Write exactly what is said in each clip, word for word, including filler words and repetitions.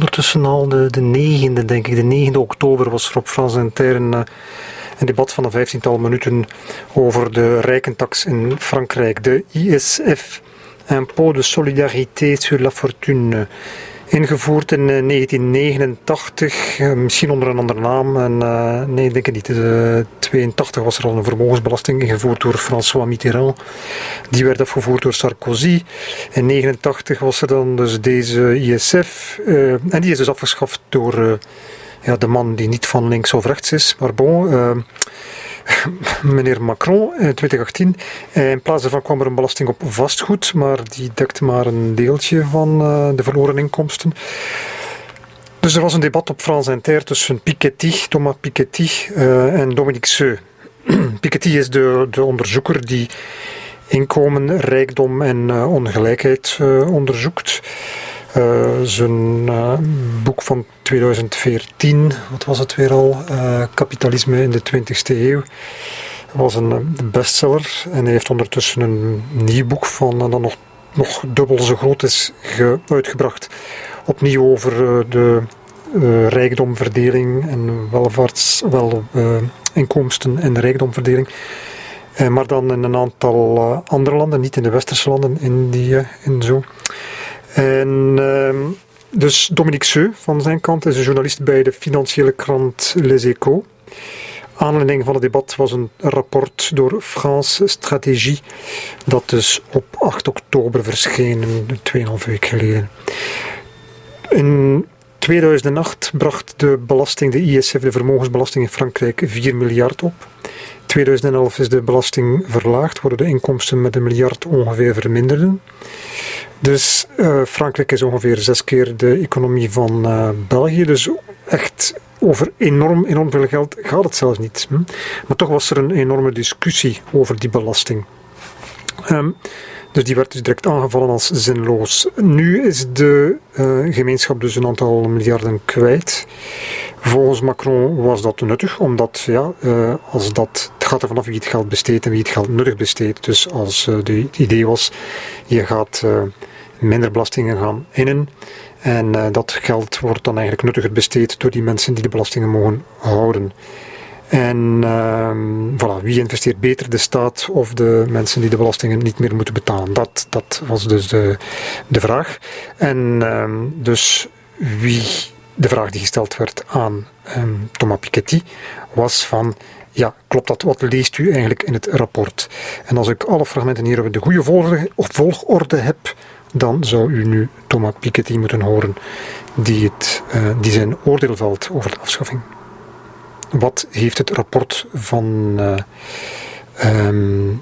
ondertussen al de, de negende, denk ik. De negende oktober was er op France Inter een, een debat van een vijftiental minuten over de rijkentax in Frankrijk. De I S F, Impôt de Solidarité sur la Fortune. Ingevoerd in uh, negentien negenentachtig, uh, misschien onder een andere naam. En, uh, nee, ik denk het niet. In uh, tweeëntachtig was er al een vermogensbelasting ingevoerd door François Mitterrand. Die werd afgevoerd door Sarkozy. In negenentachtig was er dan dus deze I S F. Uh, en die is dus afgeschaft door uh, ja, de man die niet van links of rechts is. Maar bon... Uh, meneer Macron in twintig achttien. In plaats daarvan kwam er een belasting op vastgoed, maar die dekte maar een deeltje van uh, de verloren inkomsten. Dus er was een debat op France Inter tussen Piketty, Thomas Piketty uh, en Dominique Seux. Piketty is de, de onderzoeker die inkomen, rijkdom en uh, ongelijkheid uh, onderzoekt. Uh, zijn uh, boek van twintig veertien, wat was het weer al? Uh, Kapitalisme in de twintigste eeuw. Was een bestseller en hij heeft ondertussen een nieuw boek van, en dan nog, nog dubbel zo groot is, ge, uitgebracht. Opnieuw over uh, de uh, rijkdomverdeling en welvaarts, wel, uh, inkomsten en rijkdomverdeling. Uh, maar dan in een aantal uh, andere landen, niet in de westerse landen, Indië en zo. En uh, dus Dominique Seux van zijn kant is een journalist bij de financiële krant Les Echos. Aanleiding van het debat was een rapport door France Stratégie, dat dus op acht oktober verscheen, tweeënhalf week geleden. In tweeduizend acht bracht de belasting, de I S F, de vermogensbelasting in Frankrijk, vier miljard op. tweeduizend elf is de belasting verlaagd, worden de inkomsten met een miljard ongeveer verminderden. Dus uh, Frankrijk is ongeveer zes keer de economie van uh, België. Dus echt over enorm, enorm veel geld gaat het zelfs niet. Hm? Maar toch was er een enorme discussie over die belasting. Um, dus die werd dus direct aangevallen als zinloos. Nu is de uh, gemeenschap dus een aantal miljarden kwijt. Volgens Macron was dat nuttig, omdat ja, uh, als dat, het gaat er vanaf wie het geld besteedt en wie het geld nuttig besteedt. Dus als uh, de, het idee was, je gaat uh, minder belastingen gaan innen. En uh, dat geld wordt dan eigenlijk nuttiger besteed door die mensen die de belastingen mogen houden. En uh, voilà, wie investeert beter, de staat of de mensen die de belastingen niet meer moeten betalen? Dat, dat was dus de, de vraag. En uh, dus wie, de vraag die gesteld werd aan um, Thomas Piketty was van, ja, klopt dat? Wat leest u eigenlijk in het rapport? En als ik alle fragmenten hier op de goede volgorde, volgorde heb, dan zou u nu Thomas Piketty moeten horen, die, het, uh, die zijn oordeel velt over de afschaffing. Wat heeft het rapport van, uh, um,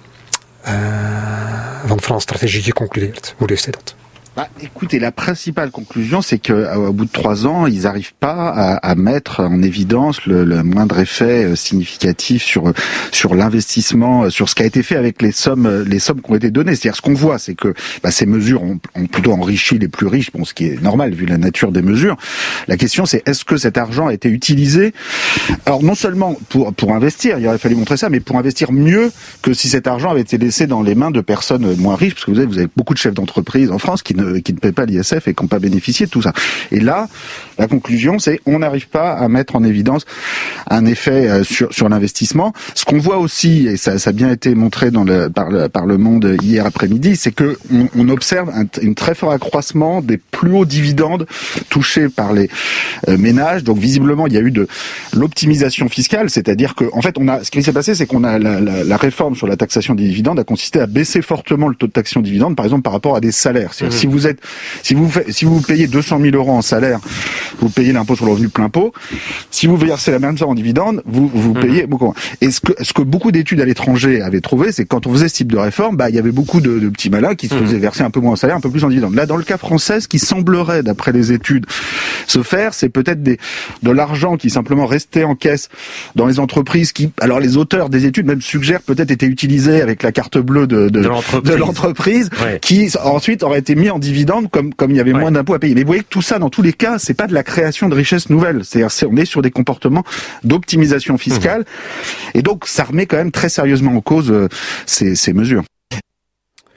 uh, van France Stratégie geconcludeerd? Hoe leest hij dat? Bah, écoutez, la principale conclusion, c'est que au bout de trois ans, ils n'arrivent pas à, à mettre en évidence le, le moindre effet significatif sur sur l'investissement, sur ce qui a été fait avec les sommes les sommes qui ont été données. C'est-à-dire, ce qu'on voit, c'est que bah, ces mesures ont, ont plutôt enrichi les plus riches, bon, ce qui est normal vu la nature des mesures. La question, c'est est-ce que cet argent a été utilisé, alors non seulement pour pour investir, il aurait fallu montrer ça, mais pour investir mieux que si cet argent avait été laissé dans les mains de personnes moins riches, parce que vous avez vous avez beaucoup de chefs d'entreprise en France qui ne qui ne paient pas l'I S F et qui n'ont pas bénéficié de tout ça. Et là, la conclusion, c'est on n'arrive pas à mettre en évidence un effet sur sur l'investissement. Ce qu'on voit aussi, et ça, ça a bien été montré dans le, par, le, par le Monde hier après-midi, c'est que on, on observe un, un très fort accroissement des plus hauts dividendes touchés par les euh, ménages. Donc visiblement, il y a eu de l'optimisation fiscale, c'est-à-dire que en fait, on a ce qui s'est passé, c'est qu'on a la, la, la réforme sur la taxation des dividendes a consisté à baisser fortement le taux de taxation des dividendes, par exemple par rapport à des salaires. C'est-à-dire, mmh. si vous êtes, si vous faites, si vous payez deux cent mille euros en salaire, vous payez l'impôt sur le revenu plein pot. Si vous versez la même somme en dividende, vous vous mmh. payez beaucoup moins. Et ce que ce que beaucoup d'études à l'étranger avaient trouvé, c'est que quand on faisait ce type de réforme, bah il y avait beaucoup de, de petits malins qui se faisaient verser un peu moins en salaire, un peu plus en dividende. Là, dans le cas français, ce qui semblerait, d'après les études, se faire, c'est peut-être des de l'argent qui simplement restait en caisse dans les entreprises qui, alors les auteurs des études même suggèrent peut-être était utilisé avec la carte bleue de de, de l'entreprise, de l'entreprise ouais. qui ensuite aurait été mis en dividende comme comme il y avait ouais. moins d'impôts à payer. Mais vous voyez que tout ça, dans tous les cas, c'est pas de la création de richesses nouvelles. C'est-à-dire, c'est, on est sur des comportements d'optimisation fiscale, mmh. et donc ça remet quand même très sérieusement en cause euh, ces, ces mesures.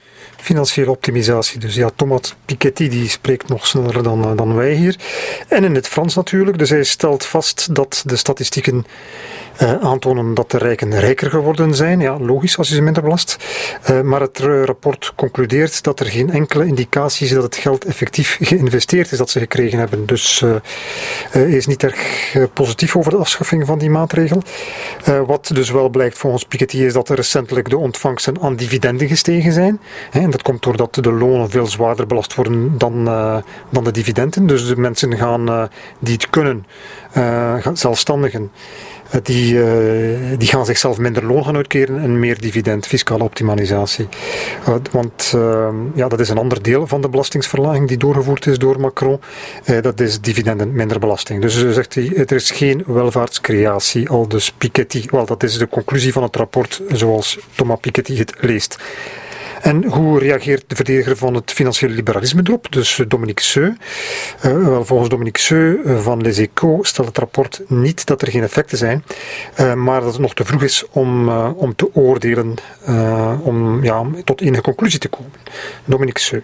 financiële optimisatie. Dus ja, Thomas Piketty die spreekt nog sneller dan, dan wij hier. En in het Frans natuurlijk. Dus hij stelt vast dat de statistieken uh, aantonen dat de rijken rijker geworden zijn. Ja, logisch als je ze minder belast. Uh, maar het rapport concludeert dat er geen enkele indicatie is dat het geld effectief geïnvesteerd is dat ze gekregen hebben. Dus uh, uh, hij is niet erg uh, positief over de afschaffing van die maatregel. Uh, wat dus wel blijkt volgens Piketty is dat er recentelijk de ontvangsten aan dividenden gestegen zijn. Hè, en dat komt doordat de lonen veel zwaarder belast worden dan, uh, dan de dividenden. Dus de mensen gaan, uh, die het kunnen, uh, zelfstandigen, Die, uh, die gaan zichzelf minder loon gaan uitkeren en meer dividend, fiscale optimalisatie. Uh, want uh, ja, dat is een ander deel van de belastingsverlaging die doorgevoerd is door Macron. Uh, dat is dividenden minder belasting. Dus uh, zegt hij, er is geen welvaartscreatie, aldus Piketty. Wel, dat is de conclusie van het rapport zoals Thomas Piketty het leest. En hoe reageert de verdediger van het financiële liberalisme erop? Dus Dominique Seux. Uh, wel, volgens Dominique Seux uh, van Les Echos stelt het rapport niet dat er geen effecten zijn, uh, maar dat het nog te vroeg is om, uh, om te oordelen, uh, om ja, tot enige conclusie te komen. Dominique Seux.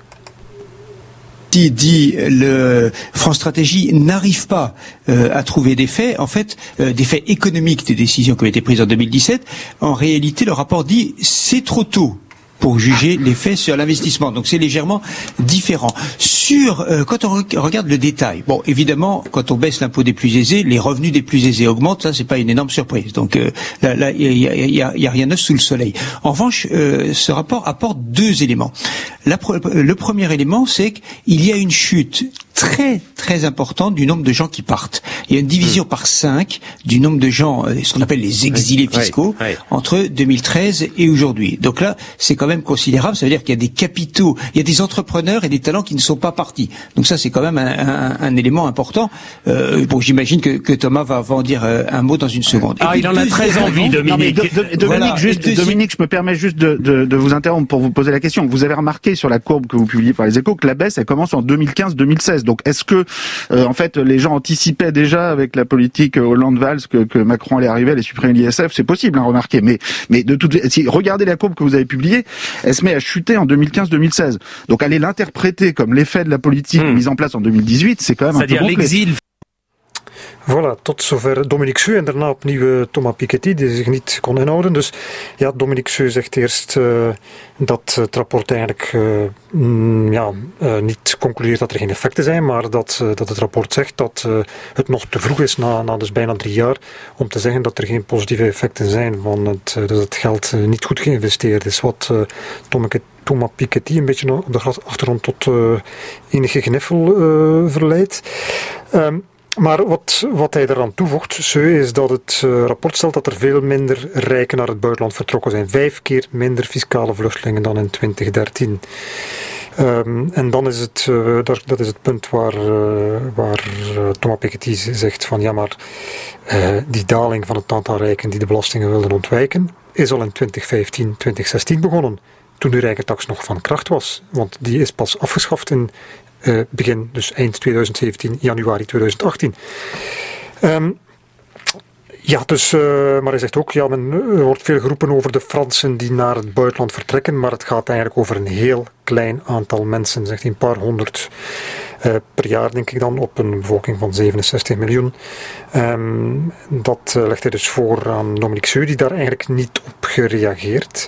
Dit, dit le France Stratégie n'arrive pas euh, à trouver des faits, en fait, euh, des faits économiques des décisions qui ont été prises en deux mille dix-sept. En réalité, le rapport dit c'est trop tôt pour juger les faits sur l'investissement. Donc c'est légèrement différent. Sur, euh, quand on re- regarde le détail, bon, évidemment, quand on baisse l'impôt des plus aisés, les revenus des plus aisés augmentent, ça c'est pas une énorme surprise. Donc euh, là, là, il y a, y a, y a rien de neuf sous le soleil. En revanche, euh, ce rapport apporte deux éléments. La pre- le premier élément, c'est qu'il y a une chute très très importante du nombre de gens qui partent. Il y a une division mmh. par cinq du nombre de gens, euh, ce qu'on appelle les exilés oui, fiscaux, oui, oui. entre deux mille treize et aujourd'hui. Donc là, c'est quand même considérable. Ça veut dire qu'il y a des capitaux, il y a des entrepreneurs et des talents qui ne sont pas partis. Donc ça, c'est quand même un, un, un élément important. Euh, bon, j'imagine que, que Thomas va, va en dire euh, un mot dans une seconde. Ah, il en a très envie, Dominique. Non, mais de, de, Dominique, voilà. juste, deuxième... Dominique, je me permets juste de, de, de vous interrompre pour vous poser la question. Vous avez remarqué sur la courbe que vous publiez par les Échos que la baisse, elle commence en deux mille quinze deux mille seize. Donc, est-ce que Euh, en fait, les gens anticipaient déjà avec la politique Hollande-Valls que, que Macron allait arriver à les supprimer l'I S F, c'est possible, hein, remarquez. Mais, mais de toute, si regardez la courbe que vous avez publiée, elle se met à chuter en deux mille quinze deux mille seize. Donc aller l'interpréter comme l'effet de la politique mmh. mise en place en deux mille dix-huit, c'est quand même C'est-à-dire un peu gonflé. L'exil. Voilà, tot zover Dominique Seux en daarna opnieuw Thomas Piketty, die zich niet kon inhouden. Dus ja, Dominique Seux zegt eerst uh, dat het rapport eigenlijk uh, mm, ja, uh, niet concludeert dat er geen effecten zijn, maar dat, uh, dat het rapport zegt dat uh, het nog te vroeg is, na, na dus bijna drie jaar, om te zeggen dat er geen positieve effecten zijn, van het, uh, dus het geld uh, niet goed geïnvesteerd is. Wat uh, Thomas Piketty een beetje op de achtergrond tot uh, enige gniffel uh, verleidt. Um, Maar wat, wat hij eraan toevoegt, Seux, is dat het uh, rapport stelt dat er veel minder rijken naar het buitenland vertrokken zijn. Vijf keer minder fiscale vluchtelingen dan in twintig dertien. Um, en dan is het, uh, dat, dat is het punt waar, uh, waar uh, Thomas Piketty zegt van ja, maar uh, die daling van het aantal rijken die de belastingen wilden ontwijken, is al in twintig vijftien, twintig zestien begonnen. Toen de rijkentax nog van kracht was. Want die is pas afgeschaft in Uh, begin, dus eind twintig zeventien, januari twintig achttien. Um, ja, dus, uh, maar hij zegt ook, ja, men, er wordt veel geroepen over de Fransen die naar het buitenland vertrekken, maar het gaat eigenlijk over een heel klein aantal mensen, zegt hij, een paar honderd uh, per jaar, denk ik dan, op een bevolking van zevenenzestig miljoen. Um, dat uh, legt hij dus voor aan Dominique Seux, die daar eigenlijk niet op gereageerd.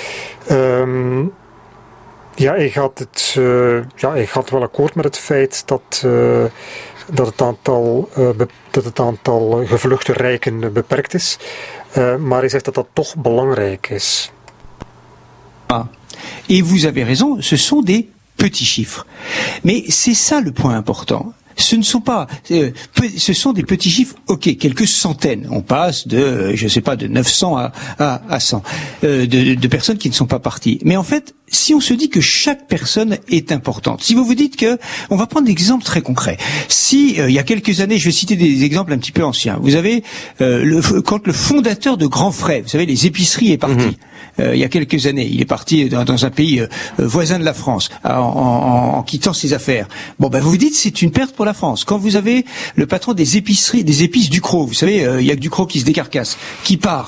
Um, Ja, hij gaat, het, uh, ja, hij gaat wel akkoord met het feit dat, uh, dat, het, aantal, uh, be, dat het aantal gevluchte rijken beperkt is. Uh, maar hij zegt dat dat toch belangrijk is. Ah. Et vous avez raison, ce sont des petits chiffres. Mais c'est ça le point important. Ce ne sont pas, euh, ce sont des petits chiffres, ok, quelques centaines. On passe de, je sais pas, de neuf cents à, à, à cent, euh, de, de personnes qui ne sont pas parties. Mais en fait, si on se dit que chaque personne est importante, si vous vous dites que, on va prendre des exemples très concrets. Si, euh, il y a quelques années, je vais citer des exemples un petit peu anciens. Vous avez, euh, le, quand le fondateur de Grand Frais, vous savez, les épiceries est parti. Mmh. Euh, il y a quelques années, il est parti dans, dans un pays euh, voisin de la France, en, en, en quittant ses affaires. Bon, ben vous vous dites c'est une perte pour la France. Quand vous avez le patron des épiceries, des épices Ducrot, vous savez, euh, il y a que Ducrot qui se décarcasse, qui part.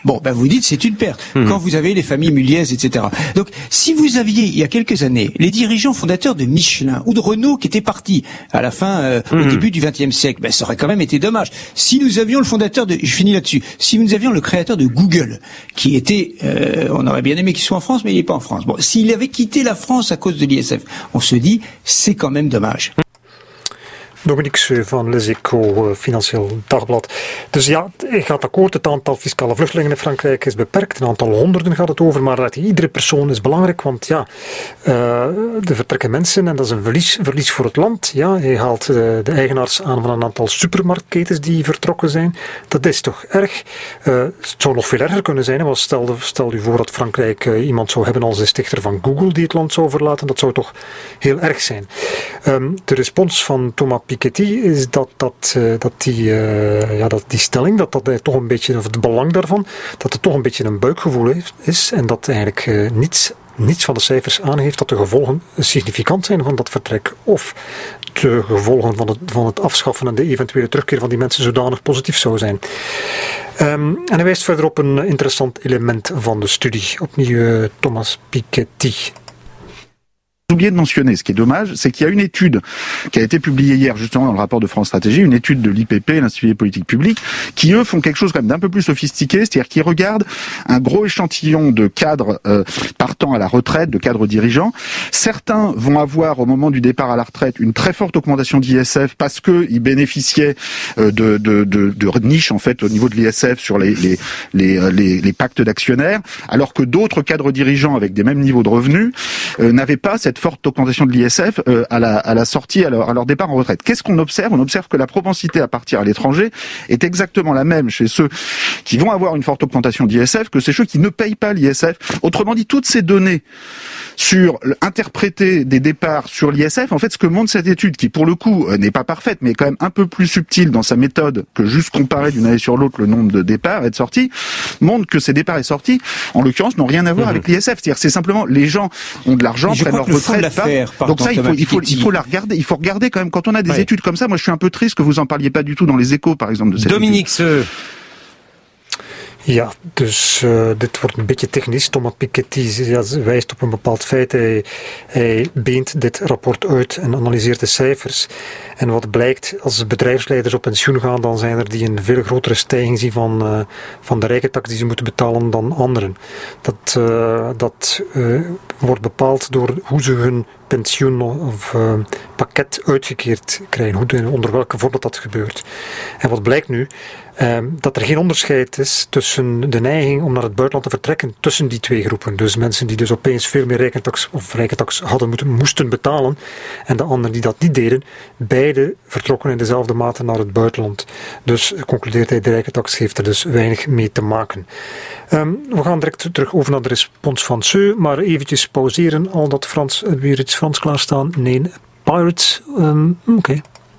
Bon, ben vous dites c'est une perte. Mmh. Quand vous avez les familles Muliez, et cetera. Donc, si vous aviez, il y a quelques années, les dirigeants fondateurs de Michelin ou de Renault qui étaient partis à la fin, euh, mmh. au début du vingtième siècle, ben ça aurait quand même été dommage. Si nous avions le fondateur de, je finis là-dessus, si nous avions le créateur de Google, qui était, euh, on aurait bien aimé qu'il soit en France, mais il n'est pas en France. Bon, s'il avait quitté la France à cause de l'I S F, on se dit, c'est quand même dommage. Dominique Seu van Les Echos, uh, Financieel Dagblad. Dus ja, hij gaat akkoord. Het aantal fiscale vluchtelingen in Frankrijk is beperkt. Een aantal honderden gaat het over. Maar dat iedere persoon is belangrijk. Want ja, uh, er vertrekken mensen en dat is een verlies, verlies voor het land. Ja, hij haalt uh, de eigenaars aan van een aantal supermarktketens die vertrokken zijn. Dat is toch erg. Uh, het zou nog veel erger kunnen zijn. Want stel, stel u voor dat Frankrijk uh, iemand zou hebben als de stichter van Google die het land zou verlaten. Dat zou toch heel erg zijn. Um, de respons van Thomas Piketty is dat, dat, uh, dat, die, uh, ja, dat die stelling, dat dat toch een beetje, of het belang daarvan, dat het toch een beetje een buikgevoel heeft, is en dat eigenlijk uh, niets, niets van de cijfers aangeeft dat de gevolgen significant zijn van dat vertrek of de gevolgen van het, van het afschaffen en de eventuele terugkeer van die mensen zodanig positief zou zijn. Um, en hij wijst verder op een interessant element van de studie. Opnieuw uh, Thomas Piketty. Oublié de mentionner, ce qui est dommage, c'est qu'il y a une étude qui a été publiée hier justement dans le rapport de France Stratégie, une étude de l'I P P, l'Institut des politiques publiques, qui eux font quelque chose quand même d'un peu plus sophistiqué, c'est-à-dire qu'ils regardent un gros échantillon de cadres euh, partant à la retraite, de cadres dirigeants. Certains vont avoir au moment du départ à la retraite une très forte augmentation d'I S F parce que ils bénéficiaient euh, de, de, de, de niches en fait au niveau de l'I S F sur les, les, les, les, les pactes d'actionnaires, alors que d'autres cadres dirigeants avec des mêmes niveaux de revenus euh, n'avaient pas cette forte augmentation de l'I S F euh, à, la, à la sortie, à leur, à leur départ en retraite. Qu'est-ce qu'on observe ? On observe que la propensité à partir à l'étranger est exactement la même chez ceux qui vont avoir une forte augmentation d'I S F que chez ceux qui ne payent pas l'I S F. Autrement dit, toutes ces données sur interpréter des départs sur l'I S F, en fait, ce que montre cette étude, qui pour le coup euh, n'est pas parfaite, mais quand même un peu plus subtile dans sa méthode que juste comparer d'une année sur l'autre le nombre de départs et de sorties, montre que ces départs et sorties, en l'occurrence, n'ont rien à voir mmh. avec l'I S F. C'est-à-dire, c'est simplement les gens ont de l'argent, prennent leur retraite. Pas. Donc ça, il faut, il faut, il faut la regarder. Il faut regarder quand même quand on a des ouais. études comme ça. Moi, je suis un peu triste que vous en parliez pas du tout dans les Échos, par exemple, de cette Dominique Seu. Ja, dus uh, dit wordt een beetje technisch. Thomas Piketty ja, wijst op een bepaald feit. Hij, hij beent dit rapport uit en analyseert de cijfers. En wat blijkt, als bedrijfsleiders op pensioen gaan, dan zijn er die een veel grotere stijging zien van, uh, van de rijkentaks die ze moeten betalen dan anderen. Dat, uh, dat uh, wordt bepaald door hoe ze hun pensioen of uh, pakket uitgekeerd krijgen, hoe, onder welke vorm dat gebeurt. En wat blijkt nu? Uh, dat er geen onderscheid is tussen de neiging om naar het buitenland te vertrekken tussen die twee groepen. Dus mensen die dus opeens veel meer rijkentaks of rijkentaks hadden moeten, moesten betalen en de anderen die dat niet deden, beide vertrokken in dezelfde mate naar het buitenland. Dus concludeert hij, de rijkentaks heeft er dus weinig mee te maken. Um, we gaan direct terug over naar de respons van Seu, maar eventjes pauzeren, al dat Frans, weer iets Frans klaarstaan. Nee, Pirates, um, oké. Okay.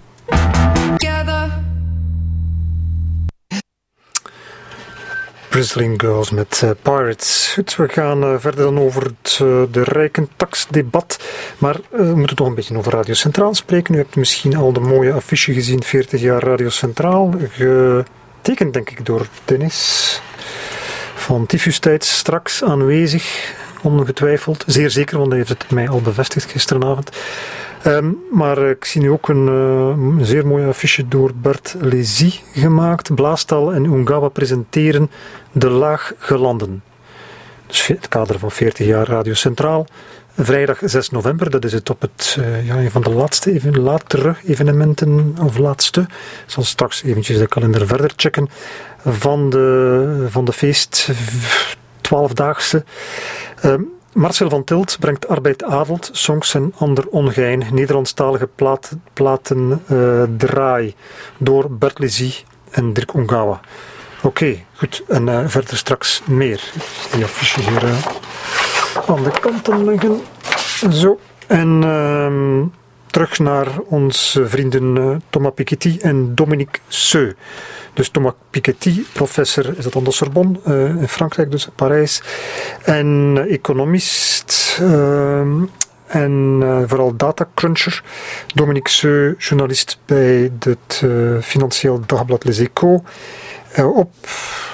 Drizzling Girls met uh, Pirates. Goed, we gaan uh, verder dan over het uh, de rijkentaksdebat. Maar uh, we moeten toch een beetje over Radio Centraal spreken. U hebt misschien al de mooie affiche gezien, veertig jaar Radio Centraal. Getekend, denk ik, door Dennis van Tyfustijd, straks aanwezig, ongetwijfeld. Zeer zeker, want hij heeft het mij al bevestigd gisteravond. Um, maar uh, ik zie nu ook een, uh, een zeer mooie affiche door Bert Lézy gemaakt. Blaastal en Ungawa presenteren De Laaggelanden. Dus het kader van veertig jaar Radio Centraal. Vrijdag zes november, dat is het op het, uh, ja, een van de laatste, even latere evenementen, of laatste. Ik zal straks eventjes de kalender verder checken. Van de, van de feest, twaalfdaagse. Um, Marcel van Tilt brengt Arbeid adelt, songs en ander ongein, Nederlandstalige plaat, platen uh, draai, door Bert Lézy en Dirk Ungawa. Oké, okay, goed. En uh, verder straks meer. Die affiche hier uh, aan de kanten liggen. Zo. En uh, terug naar onze vrienden uh, Thomas Piketty en Dominique Seu. Dus Thomas Piketty, professor is dat aan de Sorbonne uh, in Frankrijk, dus Parijs. En uh, economist uh, en uh, vooral datacruncher. Dominique Seu, journalist bij het uh, Financieel Dagblad Les Echos. Uh, op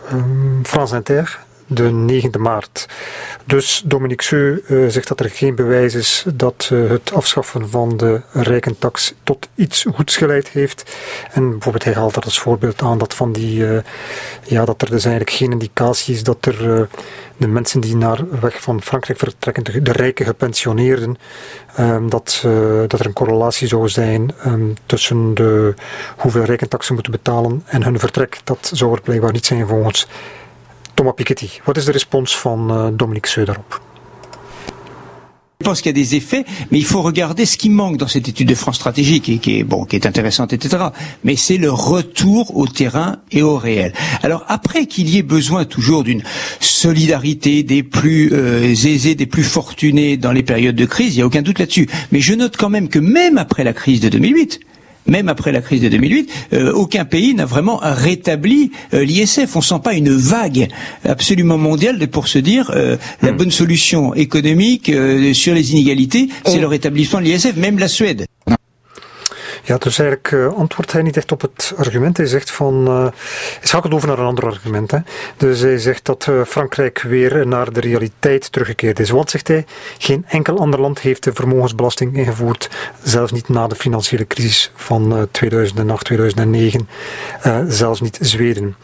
um, France Inter, de negende maart. Dus Dominique Seux uh, zegt dat er geen bewijs is dat uh, het afschaffen van de rijkentax tot iets goeds geleid heeft. En bijvoorbeeld hij haalt dat als voorbeeld aan dat, van die, uh, ja, dat er dus eigenlijk geen indicatie is dat er uh, de mensen die naar weg van Frankrijk vertrekken, de, de rijke gepensioneerden, um, dat, uh, dat er een correlatie zou zijn um, tussen de hoeveel rijkentax ze moeten betalen en hun vertrek. Dat zou er blijkbaar niet zijn volgens Thomas Piketty. Wat is de respons van uh, Dominique Seux daarop? Je pense qu'il y a des effets, mais il faut regarder ce qui manque dans cette étude de France Stratégie, qui, qui est bon, qui est intéressante, et cetera. Mais c'est le retour au terrain et au réel. Alors après qu'il y ait besoin toujours d'une solidarité des plus euh, aisés, des plus fortunés dans les périodes de crise, il n'y a aucun doute là-dessus. Mais je note quand même que même après la crise de deux mille huit, Même après la crise de deux mille huit, euh, aucun pays n'a vraiment rétabli euh, l'I S F. On sent pas une vague absolument mondiale pour se dire euh, mmh. la bonne solution économique euh, sur les inégalités, c'est le rétablissement de l'I S F, même la Suède. Ja, dus eigenlijk uh, antwoordt hij niet echt op het argument. Hij zegt van, uh, hij schakelt over naar een ander argument. Hè. Dus hij zegt dat uh, Frankrijk weer naar de realiteit teruggekeerd is. Want, zegt hij, geen enkel ander land heeft de vermogensbelasting ingevoerd, zelfs niet na de financiële crisis van uh, tweeduizend acht, tweeduizend negen, uh, zelfs niet Zweden.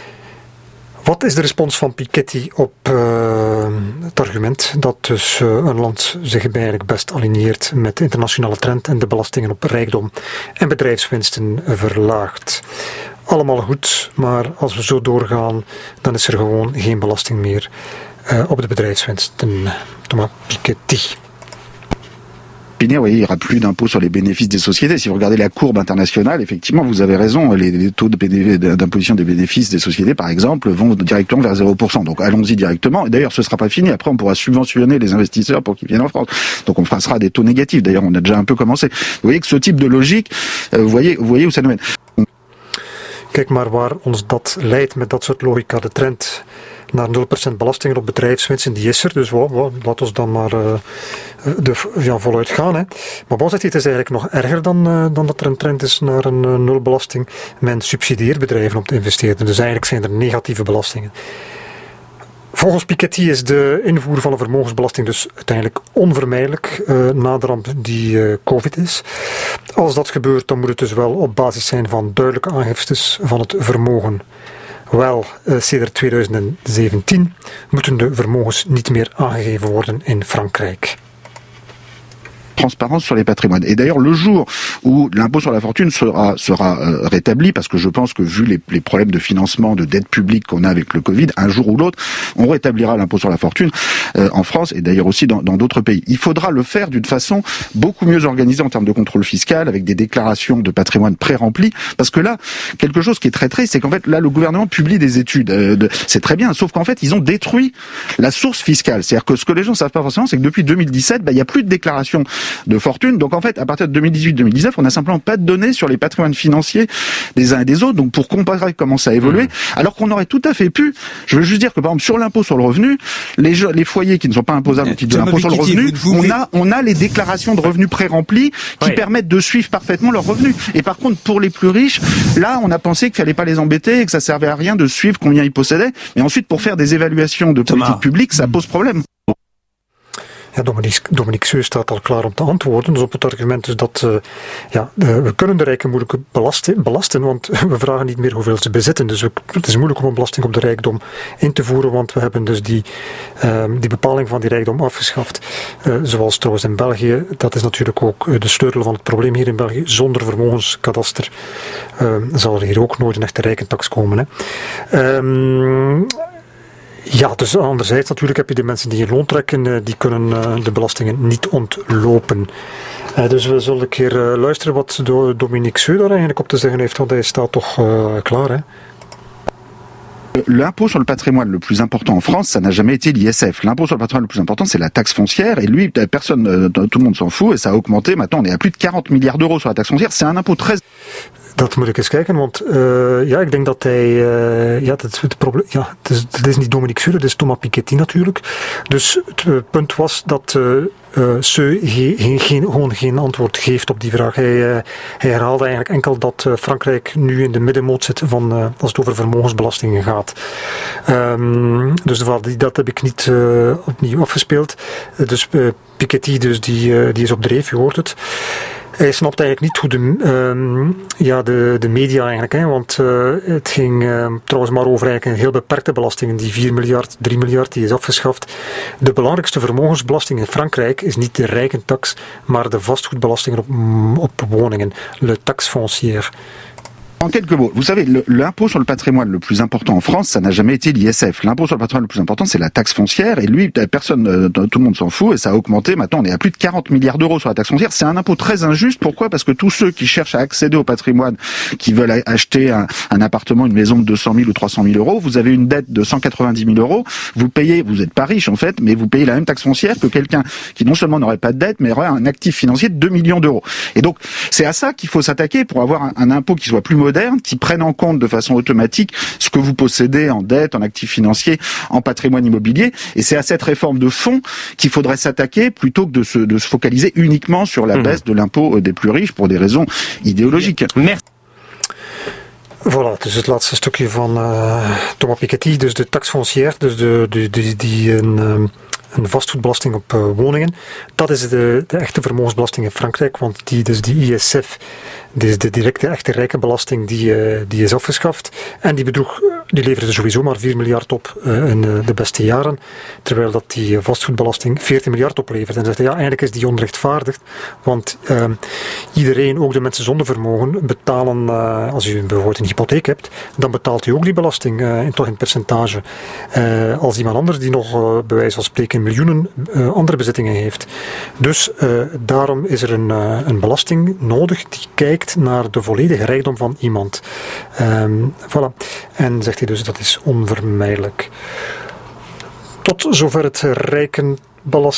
Wat is de respons van Piketty op uh, het argument dat dus uh, een land zich eigenlijk best aligneert met de internationale trend en de belastingen op rijkdom en bedrijfswinsten verlaagt? Allemaal goed, maar als we zo doorgaan, dan is er gewoon geen belasting meer uh, op de bedrijfswinsten. Thomas Piketty. Oui, il n'y aura plus d'impôt sur les bénéfices des sociétés. Si vous regardez la courbe internationale, effectivement, vous avez raison, les, les taux de béné- d'imposition des bénéfices des sociétés, par exemple, vont directement vers zéro pour cent. Donc allons-y directement. Et d'ailleurs, ce ne sera pas fini. Après, on pourra subventionner les investisseurs pour qu'ils viennent en France. Donc on fera des taux négatifs. D'ailleurs, on a déjà un peu commencé. Vous voyez que ce type de logique, euh, vous, voyez, vous voyez où ça nous mène. Kijk maar waar ons dat leidt met dat soort logica. De trend naar nul procent belastingen op bedrijfswinsten, die is er. Dus wow, wow, laat ons dan maar uh, de, ja, voluit gaan. Hè. Maar wat zegt hij, het is eigenlijk nog erger dan, uh, dan dat er een trend is naar een uh, nulbelasting. Men subsidieert bedrijven om te investeren. Dus eigenlijk zijn er negatieve belastingen. Volgens Piketty is de invoer van een vermogensbelasting dus uiteindelijk onvermijdelijk uh, na de ramp die uh, COVID is. Als dat gebeurt, dan moet het dus wel op basis zijn van duidelijke aangiftes van het vermogen. Wel, uh, sedert tweeduizend zeventien moeten de vermogens niet meer aangegeven worden in Frankrijk. Transparence sur les patrimoines. Et d'ailleurs, le jour où l'impôt sur la fortune sera, sera euh, rétabli, parce que je pense que vu les, les problèmes de financement, de dette publique qu'on a avec le Covid, un jour ou l'autre, on rétablira l'impôt sur la fortune euh, en France et d'ailleurs aussi dans, dans d'autres pays. Il faudra le faire d'une façon beaucoup mieux organisée en termes de contrôle fiscal, avec des déclarations de patrimoine pré-remplies, parce que là, quelque chose qui est très triste, c'est qu'en fait, là, le gouvernement publie des études. Euh, de, c'est très bien, sauf qu'en fait, ils ont détruit la source fiscale. C'est-à-dire que ce que les gens ne savent pas forcément, c'est que depuis deux mille dix-sept, bah, il n'y a plus de déclaration de fortune. Donc en fait, à partir de deux mille dix-huit deux mille dix-neuf, on n'a simplement pas de données sur les patrimoines financiers des uns et des autres, donc pour comparer comment ça a évolué, mmh. alors qu'on aurait tout à fait pu, je veux juste dire que par exemple sur l'impôt sur le revenu, les, les foyers qui ne sont pas imposables au titre de l'impôt sur le revenu, on a, on a les déclarations de revenus pré-remplies qui ouais. permettent de suivre parfaitement leurs revenus. Et par contre, pour les plus riches, là, on a pensé qu'il fallait pas les embêter et que ça servait à rien de suivre combien ils possédaient. Mais ensuite, pour faire des évaluations de politique publique, ça pose problème. Ja, Dominique, Dominique Seux staat al klaar om te antwoorden. Dus op het argument dus dat uh, ja, uh, we kunnen de rijken moeilijk belasten, belasten, want we vragen niet meer hoeveel ze bezitten. Dus we, het is moeilijk om een belasting op de rijkdom in te voeren, want we hebben dus die, uh, die bepaling van die rijkdom afgeschaft. Uh, zoals trouwens in België. Dat is natuurlijk ook uh, de sleutel van het probleem hier in België. Zonder vermogenskadaster uh, zal er hier ook nooit een echte rijkentax komen. Hè. Um, Ja, dus anderzijds natuurlijk heb je de mensen die in loon trekken, die kunnen uh, de belastingen niet ontlopen. Uh, dus we zullen een keer uh, luisteren wat Dominique Seux daar eigenlijk op te zeggen heeft, want hij staat toch uh, klaar, hè? L'impôt sur le patrimoine le plus important en France, ça n'a jamais été l'I S F. L'impôt sur le patrimoine le plus important, c'est la taxe foncière. Et lui, personne, tout le monde s'en fout. Et ça a augmenté. Maintenant, on est à plus de quarante milliards d'euros sur la taxe foncière. C'est un impôt très... Dat moet ik eens kijken, want uh, ja, ik denk dat hij... Uh, ja, het, het, probleem, ja, het, is, het is niet Dominique Sure, het is Thomas Piketty natuurlijk. Dus het uh, punt was dat uh, uh, Seu ge, ge, geen, gewoon geen antwoord geeft op die vraag. Hij, uh, hij herhaalde eigenlijk enkel dat uh, Frankrijk nu in de middenmoot zit van, uh, als het over vermogensbelastingen gaat. Um, dus dat, dat heb ik niet uh, opnieuw afgespeeld. Uh, dus uh, Piketty dus die, uh, die is op dreef, je hoort het. Hij snapt eigenlijk niet hoe de, um, ja, de, de media eigenlijk, hè, want uh, het ging uh, trouwens maar over eigenlijk een heel beperkte belastingen, die vier miljard, drie miljard, die is afgeschaft. De belangrijkste vermogensbelasting in Frankrijk is niet de rijkentax, maar de vastgoedbelasting op, op woningen, le taxe foncière. En quelques mots, vous savez, le, l'impôt sur le patrimoine le plus important en France, ça n'a jamais été l'I S F. L'impôt sur le patrimoine le plus important, c'est la taxe foncière, et lui, personne, tout le monde s'en fout, et ça a augmenté. Maintenant, on est à plus de quarante milliards d'euros sur la taxe foncière. C'est un impôt très injuste. Pourquoi ? Parce que tous ceux qui cherchent à accéder au patrimoine, qui veulent acheter un, un appartement, une maison de deux cent mille ou trois cent mille euros, vous avez une dette de cent quatre-vingt-dix mille euros, vous payez, vous n'êtes pas riche en fait, mais vous payez la même taxe foncière que quelqu'un qui non seulement n'aurait pas de dette, mais aurait un actif financier de deux millions d'euros. Et donc, c'est à ça qu'il faut s'attaquer pour avoir un, un impôt qui soit plus moderne, qui prenne en compte de façon automatique ce que vous possédez en dette, en actifs financiers, en patrimoine immobilier. Et c'est à cette réforme de fond qu'il faudrait s'attaquer plutôt que de se, de se focaliser uniquement sur la mmh. baisse de l'impôt des plus riches pour des raisons idéologiques. Merci. Voilà, dus het laatste stukje van uh, Thomas Piketty, dus de taxe foncière, dus de, de, die, die een, um, een vastgoedbelasting op uh, woningen. Dat is de, de echte vermogensbelasting in Frankrijk, want die, dus die I S F, dus de directe echte rijkenbelasting, die, uh, die is afgeschaft. En die bedroeg, die leverde sowieso maar vier miljard op uh, in uh, de beste jaren, terwijl dat die vastgoedbelasting veertien miljard oplevert. En zegt hij, ja, eigenlijk is die onrechtvaardig, want uh, iedereen, ook de mensen zonder vermogen, betalen, uh, als u bijvoorbeeld een hypotheek hebt, dan betaalt u ook die belasting, uh, in, toch in percentage. Uh, als iemand anders die nog, uh, bij wijze van spreken, miljoenen uh, andere bezittingen heeft. Dus uh, daarom is er een, uh, een belasting nodig die kijkt naar de volledige rijkdom van iemand. Um, voilà. En zegt hij dus, dat is onvermijdelijk. Tot zover het rijkenbelasting.